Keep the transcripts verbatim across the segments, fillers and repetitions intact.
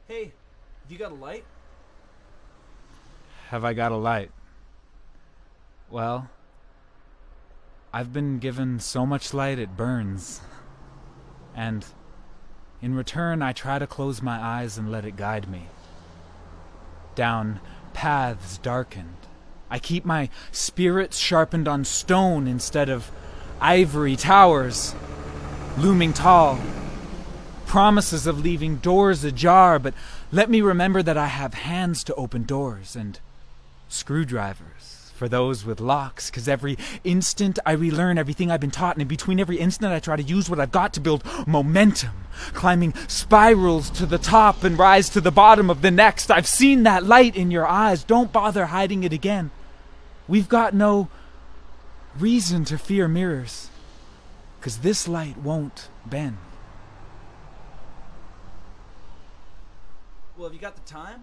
Hey, have you got a light? Have I got a light? Well, I've been given so much light it burns. And in return, I try to close my eyes and let it guide me. Down paths darkened. I keep my spirits sharpened on stone instead of ivory towers looming tall. Promises of leaving doors ajar, but let me remember that I have hands to open doors and screwdrivers for those with locks, 'cause every instant I relearn everything I've been taught, and in between every instant I try to use what I've got to build momentum, climbing spirals to the top and rise to the bottom of the next. I've seen that light in your eyes. Don't bother hiding it again. We've got no reason to fear mirrors, 'cause this light won't bend. Well, have you got the time?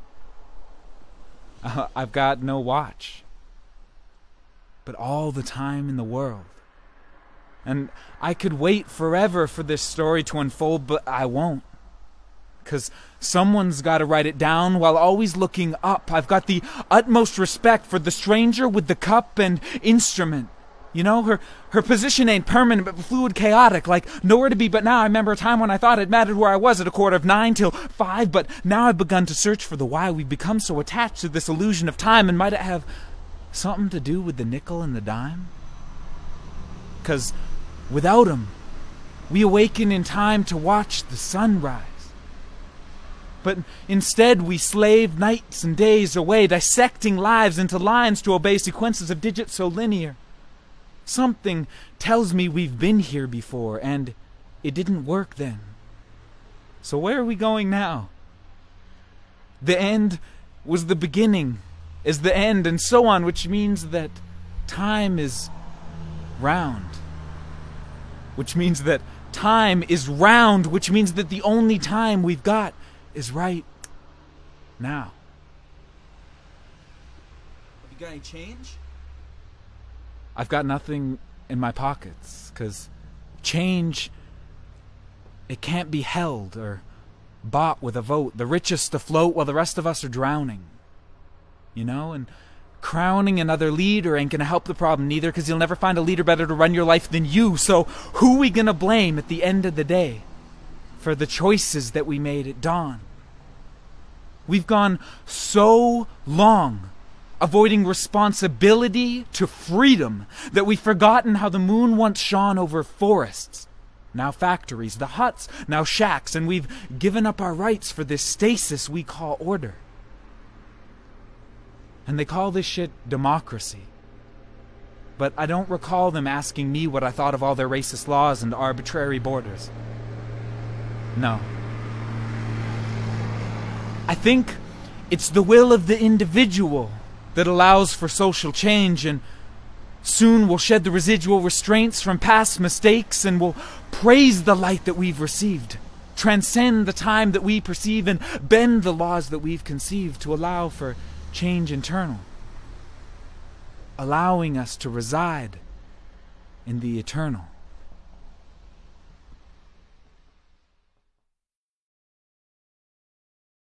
Uh, I've got no watch, but all the time in the world. And I could wait forever for this story to unfold, but I won't. 'Cause someone's got to write it down while always looking up. I've got the utmost respect for the stranger with the cup and instrument. You know, her her position ain't permanent, but fluid, chaotic, like nowhere to be but now. I remember a time when I thought it mattered where I was at a quarter of nine till five, but now I've begun to search for the why we've become so attached to this illusion of time, and might it have something to do with the nickel and the dime? 'Cause without 'em, we awaken in time to watch the sun rise. But instead we slave nights and days away, dissecting lives into lines to obey sequences of digits so linear. Something tells me we've been here before, and it didn't work then. So where are we going now? The end was the beginning, is the end, and so on, which means that time is round. Which means that time is round, which means that the only time we've got is right now. Have you got any change? I've got nothing in my pockets, 'cause change, it can't be held or bought with a vote. The richest afloat while the rest of us are drowning. You know, and crowning another leader ain't gonna help the problem neither, 'cause you'll never find a leader better to run your life than you. So who we gonna blame at the end of the day for the choices that we made at dawn? We've gone so long avoiding responsibility to freedom that we've forgotten how the moon once shone over forests, now factories, the huts, now shacks, and we've given up our rights for this stasis we call order. And they call this shit democracy. But I don't recall them asking me what I thought of all their racist laws and arbitrary borders. No. I think it's the will of the individual that allows for social change, and soon we'll shed the residual restraints from past mistakes, and we'll praise the light that we've received, transcend the time that we perceive, and bend the laws that we've conceived to allow for change internal, allowing us to reside in the eternal.